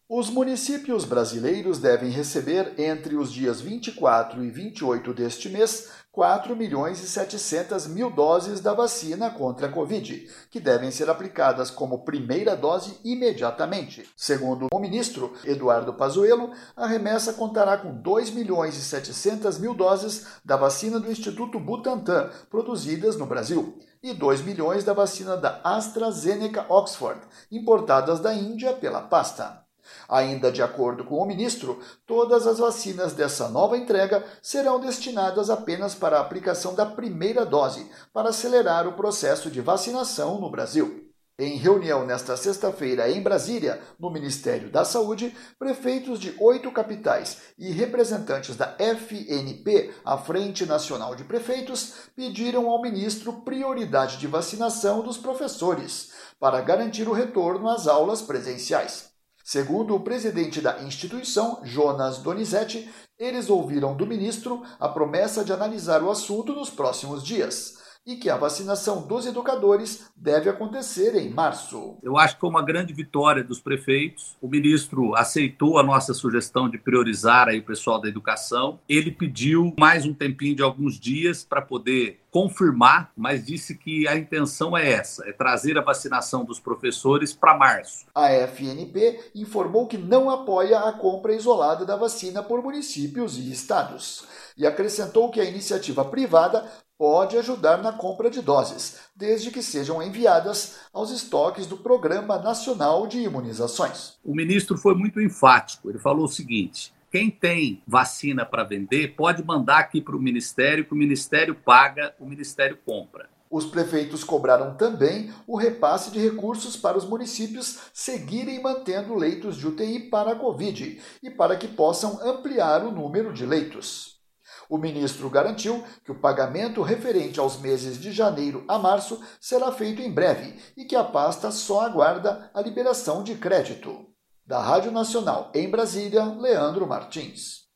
Os municípios brasileiros devem receber, entre os dias 24 e 28 deste mês, 4.700.000 doses da vacina contra a Covid, que devem ser aplicadas como primeira dose imediatamente. Segundo o ministro Eduardo Pazuello, a remessa contará com 2.700.000 doses da vacina do Instituto Butantan, produzidas no Brasil, e 2 milhões da vacina da AstraZeneca Oxford, importadas da Índia pela pasta. Ainda de acordo com o ministro, todas as vacinas dessa nova entrega serão destinadas apenas para a aplicação da primeira dose, para acelerar o processo de vacinação no Brasil. Em reunião nesta sexta-feira em Brasília, no Ministério da Saúde, prefeitos de 8 capitais e representantes da FNP, a Frente Nacional de Prefeitos, pediram ao ministro prioridade de vacinação dos professores, para garantir o retorno às aulas presenciais. Segundo o presidente da instituição, Jonas Donizete, eles ouviram do ministro a promessa de analisar o assunto nos próximos dias e que a vacinação dos educadores deve acontecer em março. Eu acho que foi uma grande vitória dos prefeitos. O ministro aceitou a nossa sugestão de priorizar aí o pessoal da educação. Ele pediu mais um tempinho de alguns dias para poder confirmar, mas disse que a intenção é essa, é trazer a vacinação dos professores para março. A FNP informou que não apoia a compra isolada da vacina por municípios e estados e acrescentou que a iniciativa privada pode ajudar na compra de doses, desde que sejam enviadas aos estoques do Programa Nacional de Imunizações. O ministro foi muito enfático, ele falou o seguinte: quem tem vacina para vender pode mandar aqui para o Ministério, que o Ministério paga, o Ministério compra. Os prefeitos cobraram também o repasse de recursos para os municípios seguirem mantendo leitos de UTI para a Covid e para que possam ampliar o número de leitos. O ministro garantiu que o pagamento referente aos meses de janeiro a março será feito em breve e que a pasta só aguarda a liberação de crédito. Da Rádio Nacional em Brasília, Leandro Martins.